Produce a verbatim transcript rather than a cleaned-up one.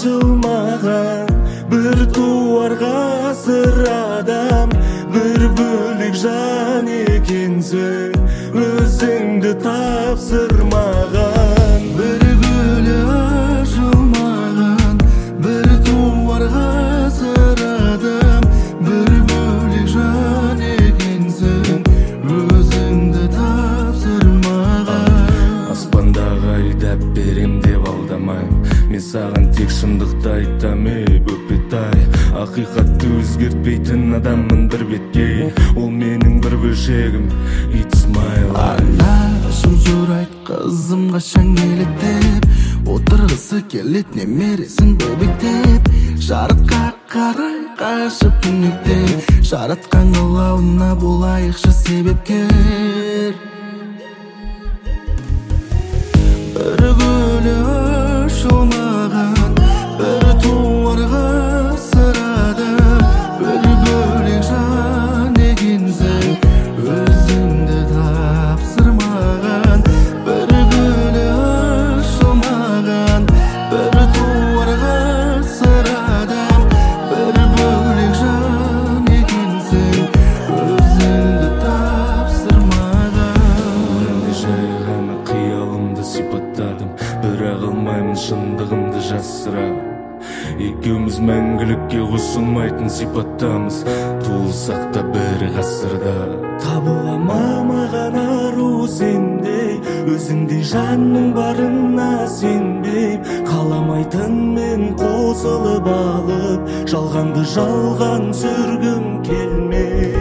ашылмаған бір туарға сыр адам, бір бөлек жан екенсің, өзіңді тапсырмаған. Бір бөлек ашылмаған бір туарға сыр адам, бір бөлек жан екенсің, өзіңді тапсырмаған. Аспандағы айдап берем деп алдамайм, мен саған тек шындықты айтам, ей бөпетай. Ақиқатты өзгертпейтін адаммын бір беткей, ол менің бір бөлшегім, it's my life. Анашым сұрайды қызым қашан келеді деп, отырғысы келет немересін бөбектеп. Жарыққа қарай қашып түнектен, жаратқан қалауына болайықшы себепкер. Бір гүлі ашылмаған бір туарға сыр адам, бір бөлек жан екенсің, өзіңді тапсырмаған. Бір гүлі ашылмаған бір туарға сыр адам, бір бөлек жан екенсің, өзіңді тапсырмаған. Енді жай ғана қиялымды сипаттадым, бірақ алмаймын шындығымды жасыра. Екеуміз мәңгілікке қосылмайтын сипаттамыз, туылсақ та бір ғасырда. Табыла ма маған ару сендей, өзіңдей жанның барына сенбей, қаламайтын мен қосылып алып, жалғанды жалған сүргім келмей.